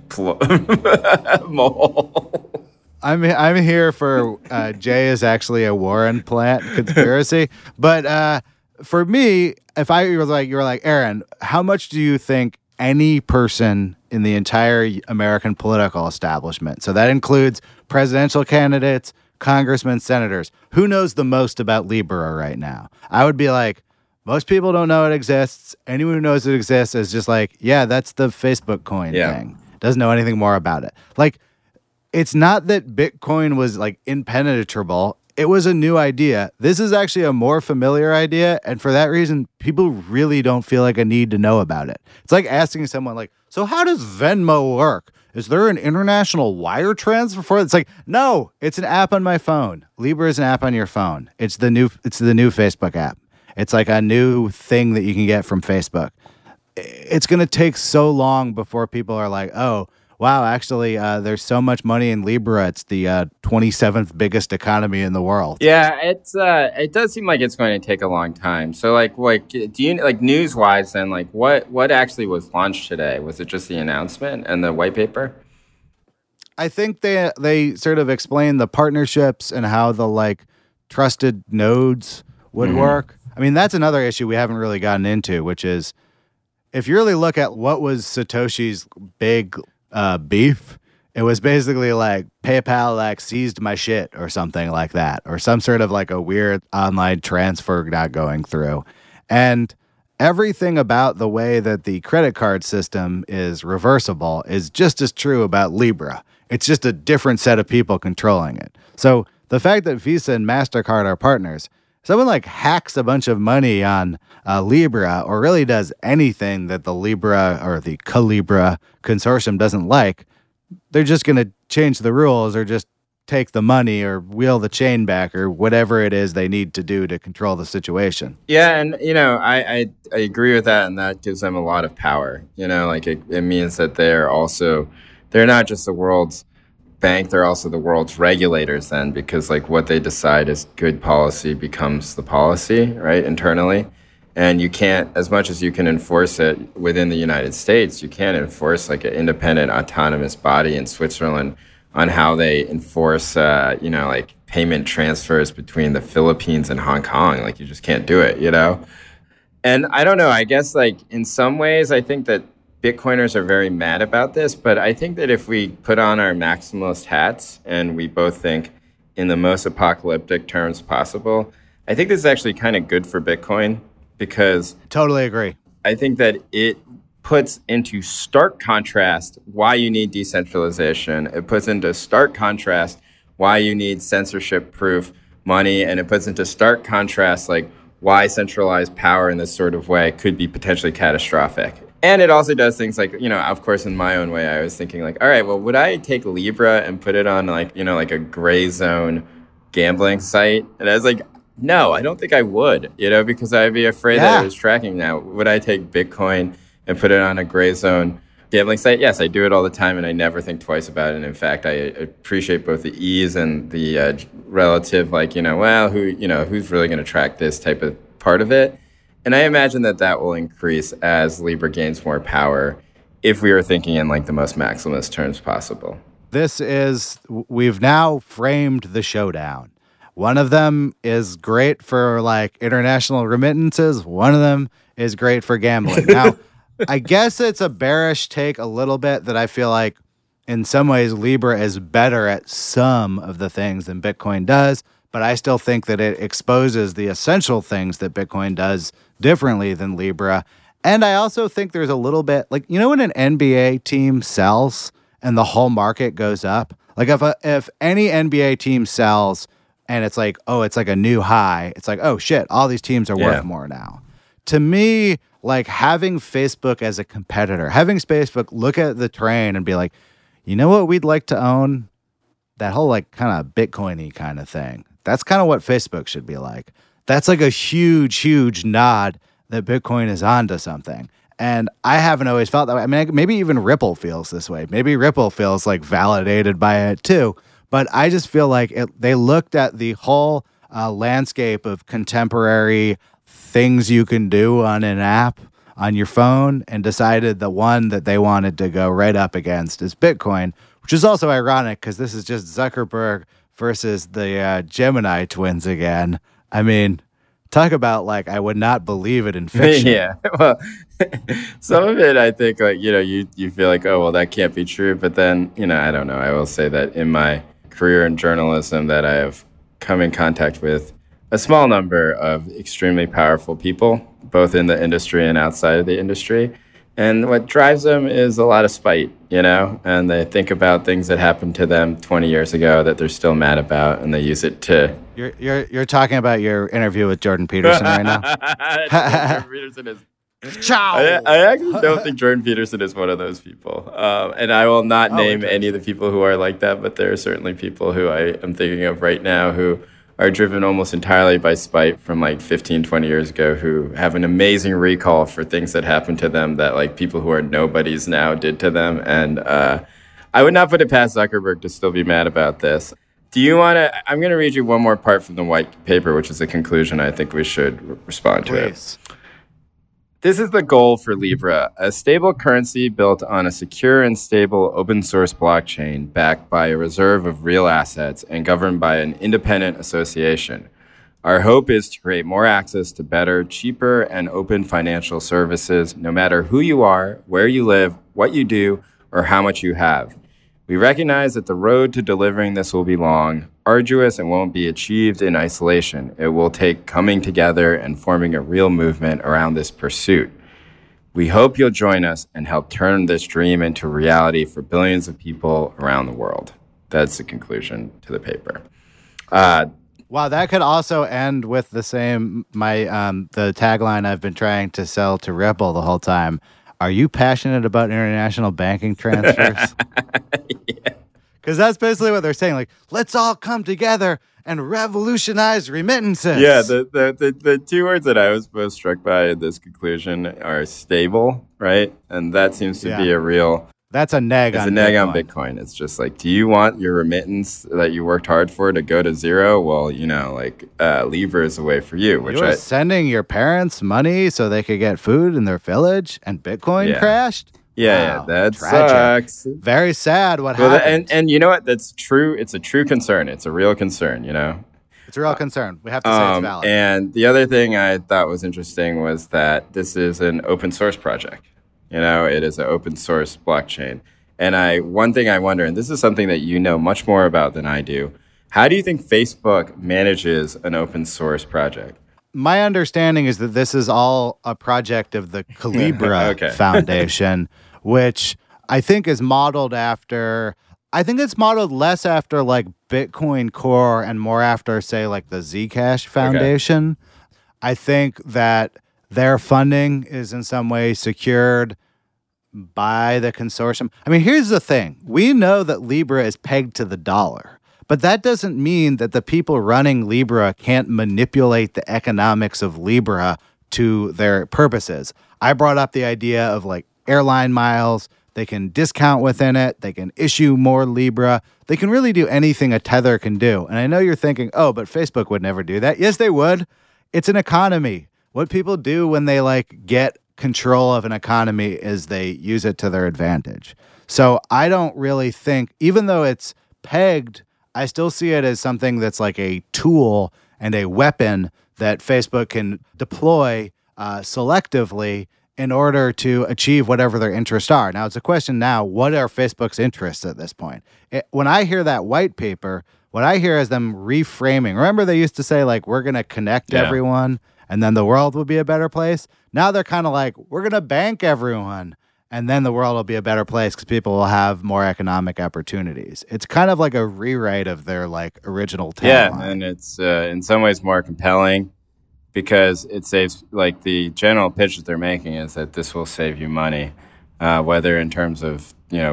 mole.
I'm here for Jay is actually a Warren plant conspiracy, but for me, if you were like Aaron, how much do you think any person in the entire American political establishment, so that includes presidential candidates, congressmen, senators, who knows the most about Libra right now? I would be like, most people don't know it exists. Anyone who knows it exists is just yeah, that's the Facebook coin thing. Doesn't know anything more about it. It's not that Bitcoin was impenetrable. It was a new idea. This is actually a more familiar idea. And for that reason, people really don't feel a need to know about it. It's like asking someone so how does Venmo work? Is there an international wire transfer for it? It's no, it's an app on my phone. Libra is an app on your phone. It's the new Facebook app. It's a new thing that you can get from Facebook. It's going to take so long before people are oh, wow, actually, there's so much money in Libra. It's the 27th biggest economy in the world.
Yeah, it does seem like it's going to take a long time. So, do you news-wise then? What actually was launched today? Was it just the announcement and the white paper?
I think they sort of explained the partnerships and how the trusted nodes would work. I mean, that's another issue we haven't really gotten into, which is if you really look at what was Satoshi's big beef, it was basically PayPal seized my shit or something like that, or some sort of a weird online transfer not going through. And everything about the way that the credit card system is reversible is just as true about Libra. It's just a different set of people controlling it. So the fact that Visa and MasterCard are partners, someone hacks a bunch of money on Libra or really does anything that the Libra or the Calibra consortium doesn't like, they're just going to change the rules or just take the money or wheel the chain back or whatever it is they need to do to control the situation.
Yeah, and I agree with that, and that gives them a lot of power. It means that they're not just the world's bank, they're also the world's regulators then, because what they decide is good policy becomes the policy, right, internally. And you can't, as much as you can enforce it within the United States, you can't enforce an independent autonomous body in Switzerland on how they enforce payment transfers between the Philippines and Hong Kong. You just can't do it, And I don't know, I guess in some ways I think that Bitcoiners are very mad about this, but I think that if we put on our maximalist hats and we both think in the most apocalyptic terms possible, I think this is actually kind of good for Bitcoin because...
Totally agree.
I think that it puts into stark contrast why you need decentralization. It puts into stark contrast why you need censorship-proof money, and it puts into stark contrast why centralized power in this sort of way could be potentially catastrophic. And it also does things of course, in my own way, I was thinking all right, well, would I take Libra and put it on a gray zone gambling site? And I was No, I don't think I would, because I'd be afraid that
Yeah.
it was tracking that. Would I take Bitcoin and put it on a gray zone gambling site? Yes, I do it all the time, and I never think twice about it. And in fact, I appreciate both the ease and the relative, who's really going to track this type of part of it? And I imagine that will increase as Libra gains more power if we were thinking in like the most maximalist terms possible.
We've now framed the showdown. One of them is great for like international remittances. One of them is great for gambling. Now, I guess it's a bearish take a little bit that I feel like in some ways Libra is better at some of the things than Bitcoin does, but I still think that it exposes the essential things that Bitcoin does differently than Libra. And I also think there's a little bit like, when an NBA team sells and the whole market goes up, like if any NBA team sells and it's like, oh, it's like a new high, it's like, oh shit, all these teams are worth more now. To me, like having Facebook as a competitor, having Facebook look at the train and be like, you know what we'd like to own? That whole like kind of Bitcoin-y kind of thing. That's kind of what Facebook should be like. That's like a huge, huge nod that Bitcoin is onto something. And I haven't always felt that way. I mean, maybe even Ripple feels this way. Maybe Ripple feels like validated by it too. But I just feel like they looked at the whole landscape of contemporary things you can do on an app on your phone and decided the one that they wanted to go right up against is Bitcoin, which is also ironic because this is just Zuckerberg versus the Gemini twins again. I mean, talk about like I would not believe it in fiction.
Yeah, well, some of it I think like you feel like, oh well, that can't be true, but then I don't know. I will say that in my career in journalism that I have come in contact with a small number of extremely powerful people, both in the industry and outside of the industry. And what drives them is a lot of spite, and they think about things that happened to them 20 years ago that they're still mad about, and they use it to...
You're talking about your interview with Jordan Peterson right now?
Jordan Peterson is...
Ciao!
I actually don't think Jordan Peterson is one of those people. And I will not name any of the people who are like that, but there are certainly people who I am thinking of right now who are driven almost entirely by spite from like 15, 20 years ago, who have an amazing recall for things that happened to them that like people who are nobodies now did to them. And I would not put it past Zuckerberg to still be mad about this. Do you want to, I'm going to read you one more part from the white paper, which is the conclusion. I think we should respond to it. This is the goal for Libra, a stable currency built on a secure and stable open source blockchain backed by a reserve of real assets and governed by an independent association. Our hope is to create more access to better, cheaper, and open financial services, no matter who you are, where you live, what you do, or how much you have. We recognize that the road to delivering this will be long, arduous, and won't be achieved in isolation. It will take coming together and forming a real movement around this pursuit. We hope you'll join us and help turn this dream into reality for billions of people around the world. That's the conclusion to the paper.
Wow, that could also end with the same, the tagline I've been trying to sell to Ripple the whole time. Are you passionate about international banking transfers?
Yeah.
Because that's basically what they're saying. Like, let's all come together and revolutionize remittances.
Yeah, the two words that I was most struck by in this conclusion are stable, right? And that seems to be a real...
That's a neg on Bitcoin.
It's a neg on Bitcoin. It's just like, do you want your remittance that you worked hard for to go to zero? Well, Libra is a way for you.
You were sending your parents money so they could get food in their village, and Bitcoin crashed?
Yeah,
wow,
that
tragic.
Sucks.
Very sad what happened.
And you know what? That's true. It's a true concern. It's a real concern,
It's a real concern. We have to say it's valid.
And the other thing I thought was interesting was that this is an open source project. It is an open source blockchain. And one thing I wonder, and this is something that you know much more about than I do, how do you think Facebook manages an open source project?
My understanding is that this is all a project of the Calibra Foundation, which I think is modeled after... I think it's modeled less after like Bitcoin Core and more after, say, like the Zcash Foundation. Okay. I think that their funding is in some way secured by the consortium. I mean, here's the thing. We know that Libra is pegged to the dollar, But that doesn't mean that the people running Libra can't manipulate the economics of Libra to their purposes. I brought up the idea of like airline miles. They can discount within it. They can issue more Libra. They can really do anything a Tether can do. And I know you're thinking, oh, but Facebook would never do that. Yes, they would. It's an economy. What people do when they like get control of an economy is they use it to their advantage. So I don't really think, even though it's pegged, I still see it as something that's like a tool and a weapon that Facebook can deploy selectively in order to achieve whatever their interests are. Now, it's a question now, what are Facebook's interests at this point? When I hear that white paper, what I hear is them reframing. Remember they used to say, like, we're going to connect everyone and then the world will be a better place? Now they're kind of like, we're going to bank everyone and then the world will be a better place because people will have more economic opportunities. It's kind of like a rewrite of their, like, original tagline.
Yeah, and it's in some ways more compelling, because it saves, like, the general pitch that they're making is that this will save you money, whether in terms of,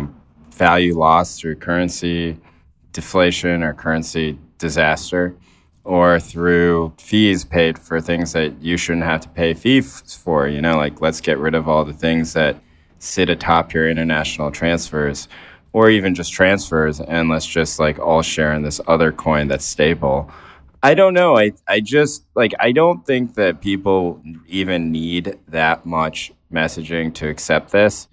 value loss through currency deflation or currency disaster, or through fees paid for things that you shouldn't have to pay fees for, like let's get rid of all the things that sit atop your international transfers or even just transfers, and let's just like all share in this other coin that's stable. I don't know. I just, like, I don't think that people even need that much messaging to accept this.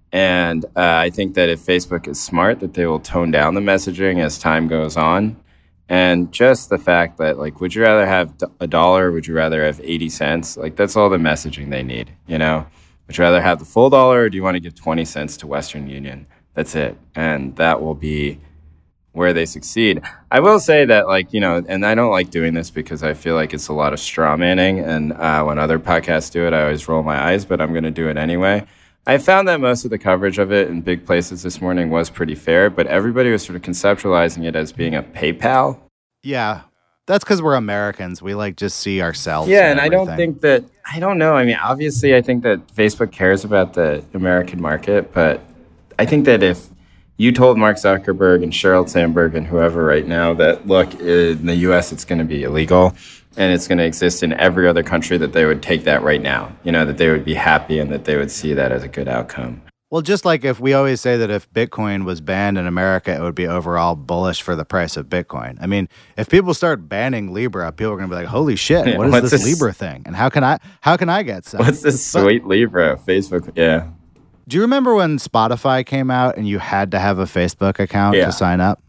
And I think that if Facebook is smart, that they will tone down the messaging as time goes on. And just the fact that, like, would you rather have $1? Would you rather have 80 cents? Like, that's all the messaging they need, Would you rather have the full dollar, or do you want to give 20 cents to Western Union? That's it. And that will be where they succeed. I will say that, like, and I don't like doing this because I feel like it's a lot of straw manning, and when other podcasts do it, I always roll my eyes, but I'm going to do it anyway. I found that most of the coverage of it in big places this morning was pretty fair, but everybody was sort of conceptualizing it as being a PayPal.
Yeah, that's because we're Americans. We like just see ourselves.
Yeah, and I don't think that, I don't know. I mean, obviously, I think that Facebook cares about the American market, but I think that if you told Mark Zuckerberg and Sheryl Sandberg and whoever right now that, look, in the U.S. it's going to be illegal and it's going to exist in every other country, that they would take that right now, that they would be happy and that they would see that as a good outcome.
Well, just like if we always say that if Bitcoin was banned in America, it would be overall bullish for the price of Bitcoin. I mean, if people start banning Libra, people are going to be like, holy shit, what is this Libra thing? And how can I get some?
What's this sweet Libra? Facebook, yeah.
Do you remember when Spotify came out and you had to have a Facebook account to sign up?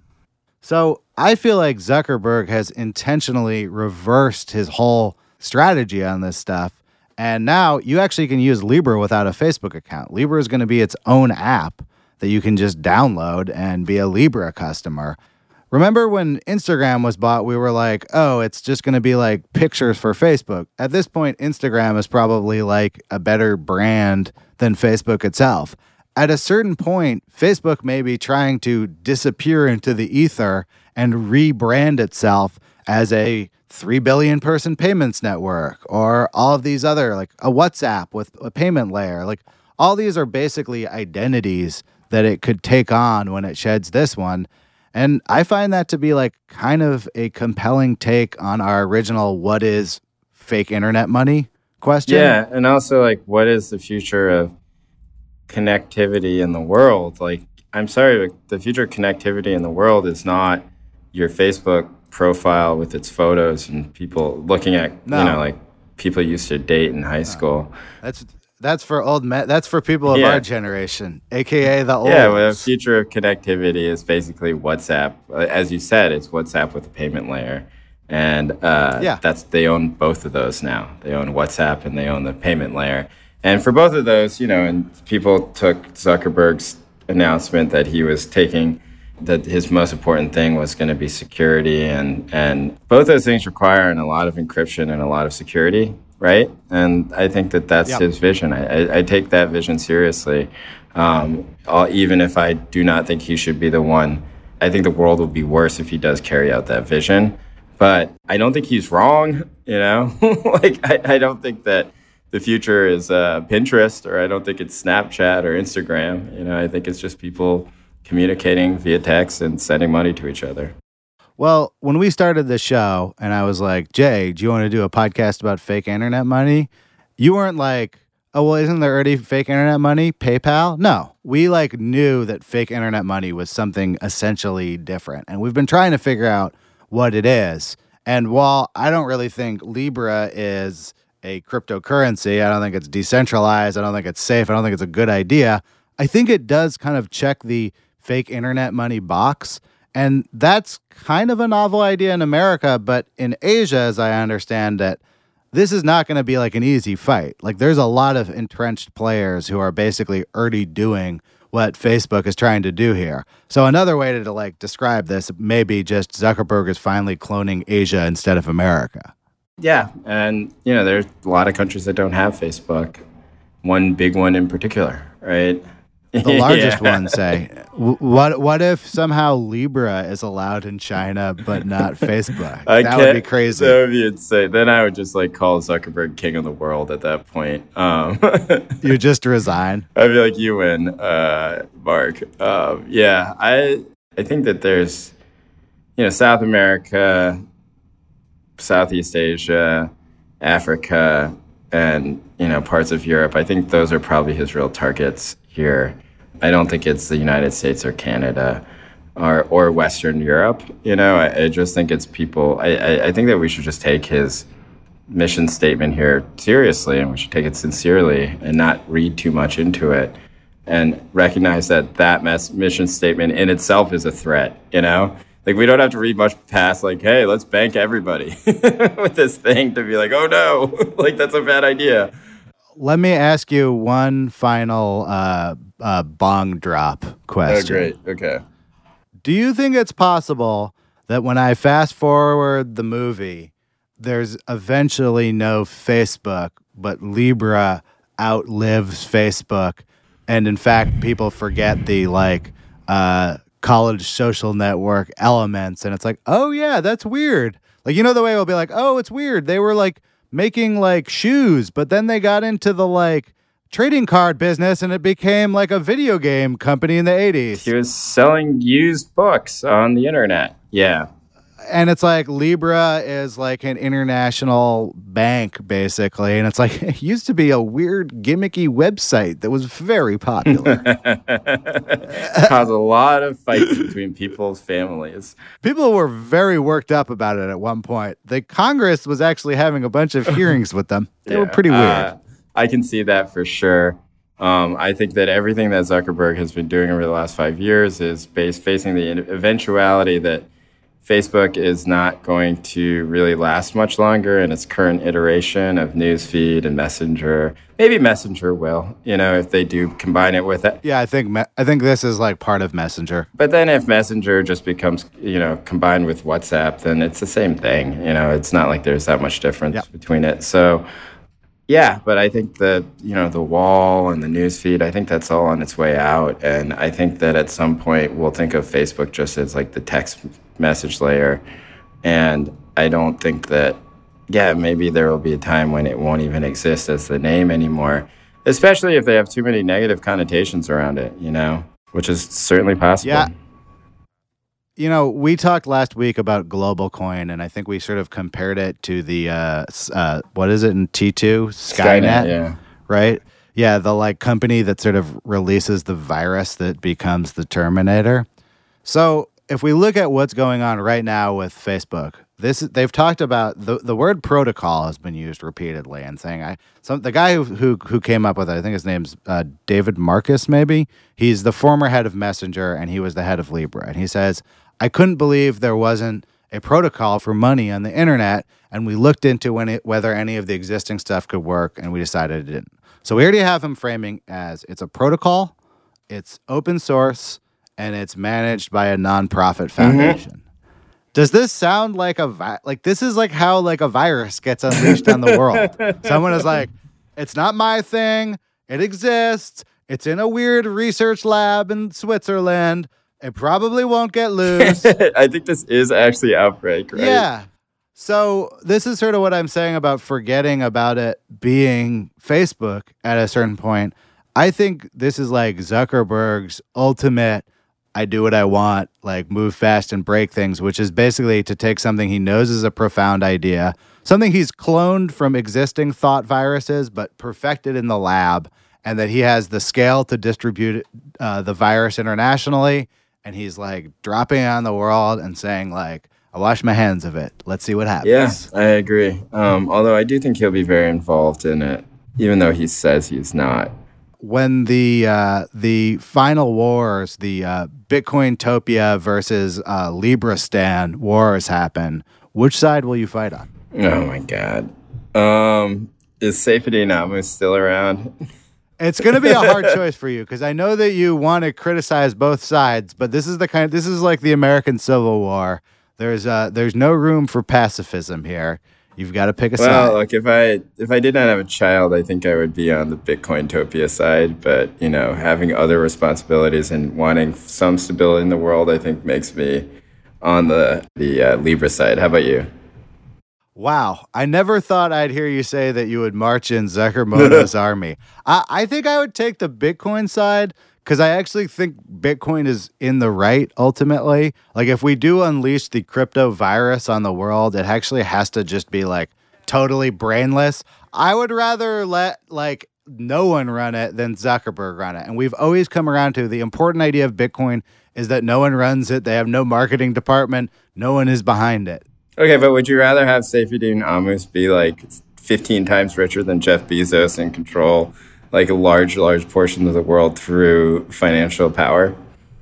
So I feel like Zuckerberg has intentionally reversed his whole strategy on this stuff. And now you actually can use Libra without a Facebook account. Libra is going to be its own app that you can just download and be a Libra customer. Remember when Instagram was bought, we were like, oh, it's just going to be like pictures for Facebook. At this point, Instagram is probably like a better brand than Facebook itself. At a certain point, Facebook may be trying to disappear into the ether and rebrand itself as a 3 billion person payments network, or all of these other, like a WhatsApp with a payment layer. Like, all these are basically identities that it could take on when it sheds this one. And I find that to be like kind of a compelling take on our original what is fake internet money question.
Yeah, and also like what is the future of connectivity in the world? Like, I'm sorry, but the future of connectivity in the world is not your Facebook profile with its photos and people looking at, like people used to date in high school.
That's for old men. That's for people of our generation, aka the old.
Yeah, well, the future of connectivity is basically WhatsApp. As you said, it's WhatsApp with a payment layer, and they own both of those now. They own WhatsApp and they own the payment layer. And for both of those, and people took Zuckerberg's announcement that he was taking, that his most important thing was going to be security, and both those things require a lot of encryption and a lot of security. Right. And I think that that's his vision. I take that vision seriously. Even if I do not think he should be the one, I think the world will be worse if he does carry out that vision. But I don't think he's wrong. Like, I don't think that the future is Pinterest, or I don't think it's Snapchat or Instagram. I think it's just people communicating via text and sending money to each other.
Well, when we started the show and I was like, Jay, do you want to do a podcast about fake internet money? You weren't like, oh, well, isn't there already fake internet money? PayPal? No. We like knew that fake internet money was something essentially different. And we've been trying to figure out what it is. And while I don't really think Libra is a cryptocurrency, I don't think it's decentralized, I don't think it's safe, I don't think it's a good idea, I think it does kind of check the fake internet money box. And that's kind of a novel idea in America, but in Asia, as I understand it, this is not going to be like an easy fight. Like there's a lot of entrenched players who are basically already doing what Facebook is trying to do here. So another way to like describe this may be just Zuckerberg is finally cloning Asia instead of America.
Yeah, and there's a lot of countries that don't have Facebook. One big one in particular, right?
The largest one, say. What if somehow Libra is allowed in China but not Facebook? That would be crazy.
That would be insane. Then I would just like call Zuckerberg king of the world at that point.
You just resign.
I'd be like, you win, Mark. Yeah, I think that there's, South America, Southeast Asia, Africa, and parts of Europe. I think those are probably his real targets here. I don't think it's the United States or Canada or Western Europe. I just think it's people. I think that we should just take his mission statement here seriously, and we should take it sincerely and not read too much into it, and recognize that mission statement in itself is a threat. Like, we don't have to read much past, like, hey, let's bank everybody with this thing to be like, oh, no, like, that's a bad idea.
Let me ask you one final bong drop question.
Oh, great. Okay.
Do you think it's possible that when I fast forward the movie, there's eventually no Facebook, but Libra outlives Facebook, and in fact, people forget the, college social network elements, and it's like, oh yeah, that's weird. Like, the way we'll be like, oh, it's weird. They were like making like shoes, but then they got into the like trading card business and it became like a video game company in the 80s.
He was selling used books on the internet. Yeah.
And it's like Libra is like an international bank, basically. And it's like, it used to be a weird, gimmicky website that was very popular.
Caused a lot of fights between people's families.
People were very worked up about it at one point. The Congress was actually having a bunch of hearings with them. They were pretty weird.
I can see that for sure. I think that everything that Zuckerberg has been doing over the last 5 years is facing the eventuality that Facebook is not going to really last much longer in its current iteration of Newsfeed and Messenger. Maybe Messenger will, if they do combine it with it.
Yeah, I think this is like part of Messenger.
But then if Messenger just becomes, combined with WhatsApp, then it's the same thing. It's not like there's that much difference between it. So, yeah, but I think that, the wall and the Newsfeed, I think that's all on its way out. And I think that at some point we'll think of Facebook just as like the text message layer. And I don't think that, maybe there will be a time when it won't even exist as the name anymore, especially if they have too many negative connotations around it, which is certainly possible.
Yeah. We talked last week about Global Coin, and I think we sort of compared it to the, what is it in T2? Skynet,
yeah.
Right? Yeah, the like company that sort of releases the virus that becomes the Terminator. So if we look at what's going on right now with Facebook, they've talked about the word protocol has been used repeatedly, and saying the guy who came up with it, I think his name's David Marcus, maybe. He's the former head of Messenger, and he was the head of Libra, and he says, I couldn't believe there wasn't a protocol for money on the internet, and we looked into whether any of the existing stuff could work, and we decided it didn't. So we already have him framing as it's a protocol, it's open source, and it's managed by a nonprofit foundation. Mm-hmm. Does this sound like this is like how like a virus gets unleashed on the world? Someone is like, it's not my thing. It exists. It's in a weird research lab in Switzerland. It probably won't get loose.
I think this is actually Outbreak, right?
Yeah. So this is sort of what I'm saying about forgetting about it being Facebook at a certain point. I think this is like Zuckerberg's ultimate I do what I want, like move fast and break things, which is basically to take something he knows is a profound idea, something he's cloned from existing thought viruses, but perfected in the lab, and that he has the scale to distribute the virus internationally. And he's like dropping it on the world and saying like, I wash my hands of it. Let's see what happens.
Yeah, I agree. Although I do think he'll be very involved in it, even though he says he's not.
When the final wars, the Bitcointopia versus Libristan wars happen, which side will you fight on?
Oh my God. Is Saifedean Ammous still around?
It's going to be a hard choice for you because I know that you want to criticize both sides, but this is like the American Civil War. There's no room for pacifism here. You've got to pick a side.
Well, look, if I did not have a child, I think I would be on the Bitcointopia side. But having other responsibilities and wanting some stability in the world, I think makes me on the Libra side. How about you?
Wow. I never thought I'd hear you say that you would march in Zuckermoto's army. I think I would take the Bitcoin side because I actually think Bitcoin is in the right ultimately. Like if we do unleash the crypto virus on the world, it actually has to just be like totally brainless. I would rather let like no one run it than Zuckerberg run it. And we've always come around to the important idea of Bitcoin is that no one runs it. They have no marketing department. No one is behind it.
Okay, but would you rather have Saifedean Ammous be like 15 times richer than Jeff Bezos and control like a large portion of the world through financial power?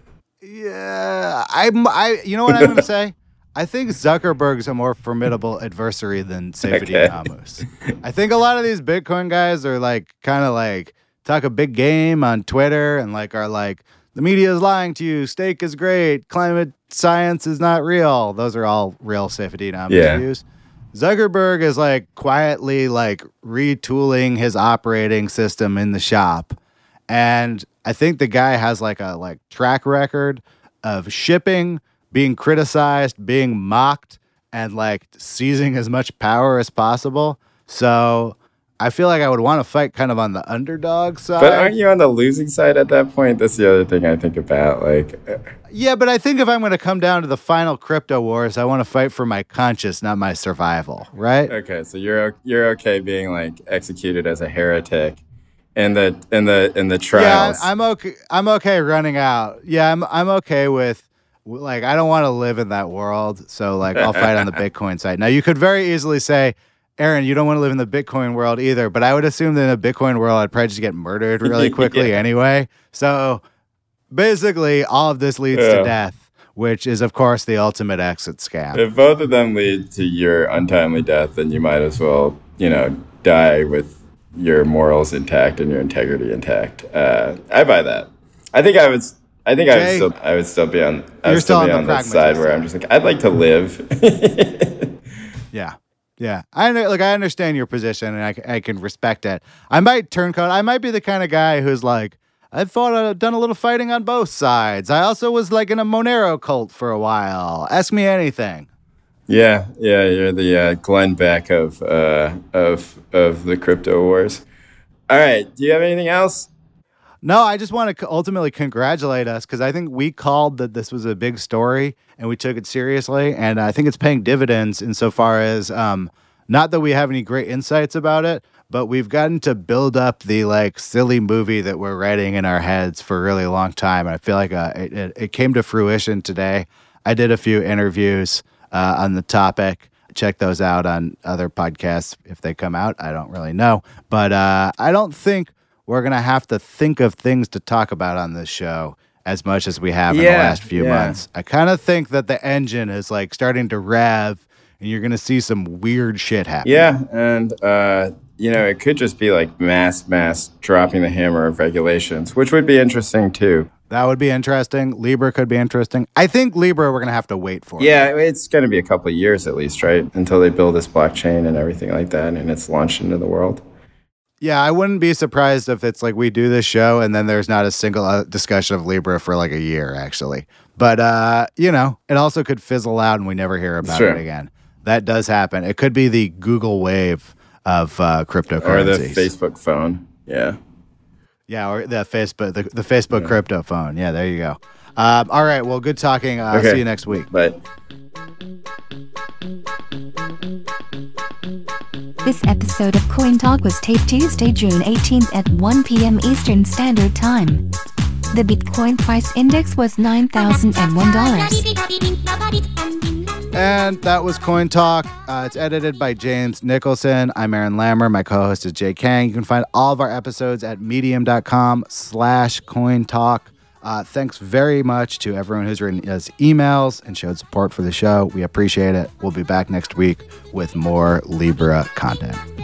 Yeah, you know what I'm going to say? I think Zuckerberg's a more formidable adversary than Saifedean Ammous. I think a lot of these Bitcoin guys are like kind of like talk a big game on Twitter and like are like, the media is lying to you. Steak is great. Climate science is not real. Those are all real Saifedean Ammous views. Zuckerberg is like quietly like retooling his operating system in the shop. And I think the guy has like a track record of shipping, being criticized, being mocked, and like seizing as much power as possible. So I feel like I would want to fight kind of on the underdog side.
But aren't you on the losing side at that point? That's the other thing I think about.
Yeah, but I think if I'm going to come down to the final crypto wars, I want to fight for my conscience, not my survival, right?
Okay, so you're okay being like executed as a heretic in the trials.
Yeah, I'm okay running out. Yeah, I'm okay with like I don't want to live in that world, so like I'll fight on the Bitcoin side. Now you could very easily say, Aaron, you don't want to live in the Bitcoin world either, but I would assume that in the Bitcoin world, I'd probably just get murdered really quickly anyway. So basically, all of this leads to death, which is, of course, the ultimate exit scam.
If both of them lead to your untimely death, then you might as well, die with your morals intact and your integrity intact. I buy that. I think I would still be on the side where I'm just like, I'd like to live.
Yeah. Yeah, I understand your position, and I can respect it. I might turncoat. I might be the kind of guy who's like, I've done a little fighting on both sides. I also was like in a Monero cult for a while. Ask me anything.
Yeah, you're the Glenn Beck of the crypto wars. All right, do you have anything else?
No, I just want to ultimately congratulate us because I think we called that this was a big story and we took it seriously. And I think it's paying dividends insofar as not that we have any great insights about it, but we've gotten to build up the like silly movie that we're writing in our heads for a really long time. And I feel like it came to fruition today. I did a few interviews on the topic. Check those out on other podcasts if they come out. I don't really know. But I don't think we're going to have to think of things to talk about on this show as much as we have in the last few months. I kind of think that the engine is like starting to rev and you're going to see some weird shit happen.
Yeah, and it could just be like mass dropping the hammer of regulations, which would be interesting too.
That would be interesting. Libra could be interesting. I think Libra we're going to have to wait for.
Yeah, it's going to be a couple of years at least, right? Until they build this blockchain and everything like that and it's launched into the world.
Yeah, I wouldn't be surprised if it's like we do this show and then there's not a single discussion of Libra for like a year, actually. But, it also could fizzle out and we never hear about it again. That does happen. It could be the Google wave of cryptocurrencies.
Or the Facebook phone. Yeah.
Yeah, or the Facebook crypto phone. Yeah, there you go. All right. Well, good talking.
Okay.
See you next week.
Bye.
This episode of Coin Talk was taped Tuesday, June 18th at 1 p.m. Eastern Standard Time. The Bitcoin price index was $9,001.
And that was Coin Talk. It's edited by James Nicholson. I'm Aaron Lammer. My co-host is Jay Kang. You can find all of our episodes at medium.com/cointalk. Thanks very much to everyone who's written us emails and showed support for the show. We appreciate it. We'll be back next week with more Libra content.